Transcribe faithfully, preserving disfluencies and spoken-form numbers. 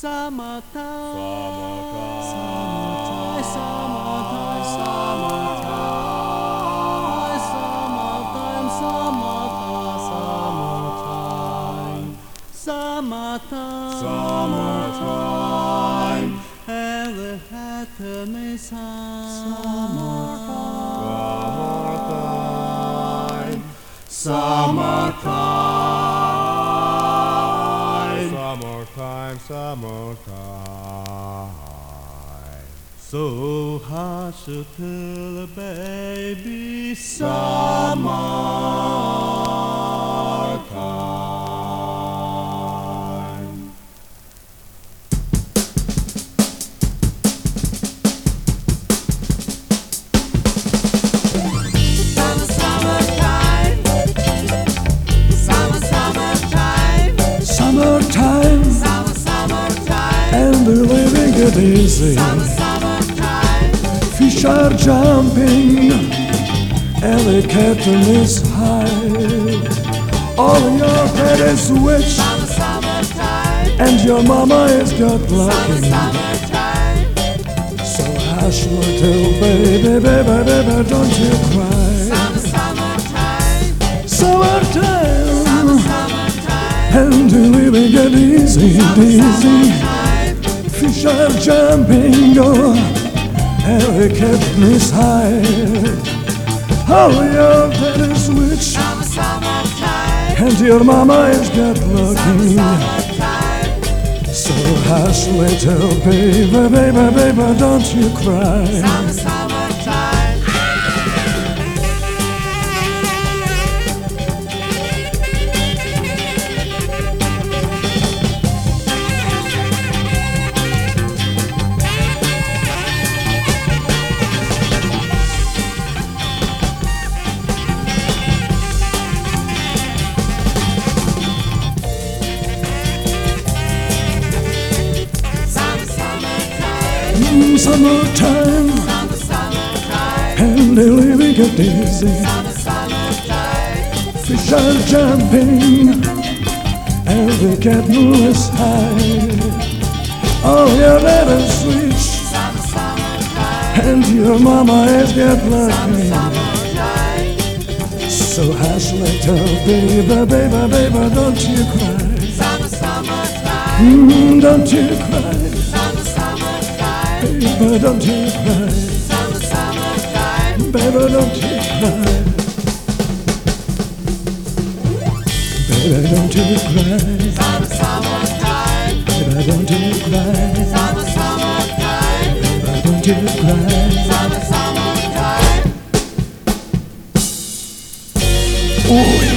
Summertime, Summertime, summertime, summertime, summertime, summertime, Summertime, Every autumn is Summertime, summertime, Summertime, Summertime. So hush till the baby summertime. Summer, summertime, summer, summertime, Summertime, summer, summertime, and the living it easy. summer, summertime, Fish are jumping, and the curtain is high. All your head is rich, summer, summertime, and your mama is good summer, looking. summertime, So hush, little baby, baby, baby, don't you cry. summer, summertime, Summertime, summertime, and the living it easy, easy. summertime, Fish are jumping, oh, and the curtain is high. All your head is rich, summer, summertime, and your mama is good looking. summertime, So hush, little baby, baby, baby, don't you cry. summer, summertime. Summer, summertime, Mm, Summertime, summer, summertime, and the living get easy. summer, summertime, Fish are jumping, and the curtain is high. All your letters rich, summer, summertime, and your mama is good looking. summertime, So hush, little baby, baby, baby, don't you cry. summer, summertime, Mm, don't you cry, summer, summertime, baby, don't you cry. summer, summertime, Baby, don't you cry. Baby, don't you cry. summer, summertime, Baby, don't you cry. summer, summertime, Baby, don't you cry. summer, summertime. Oh,